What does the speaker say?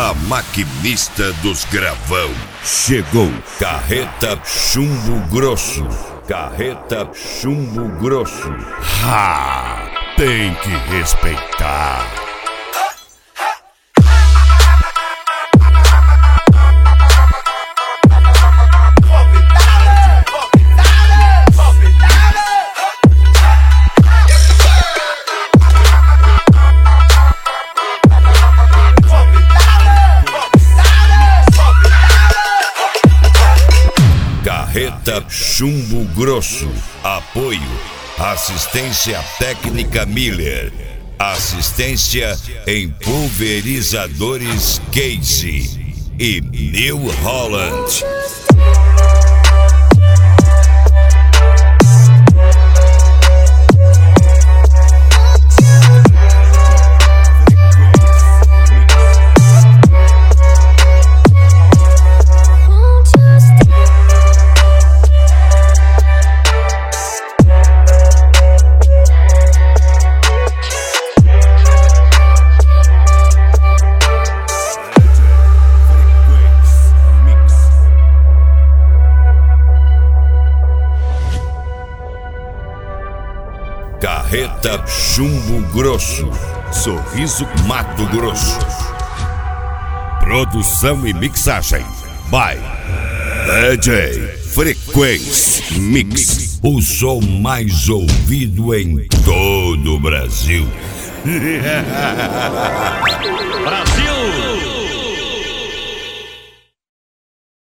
A maquinista dos gravão chegou. Carreta Chumbo Grosso. Carreta Chumbo Grosso. Ah, tem que respeitar. Carreta Chumbo Grosso. Apoio. Assistência técnica Miller. Assistência em pulverizadores Casey e New Holland. Carreta Chumbo Grosso. Sorriso, Mato Grosso. Produção e mixagem by DJ Frequência Mix. O som mais ouvido em todo o Brasil. Brasil!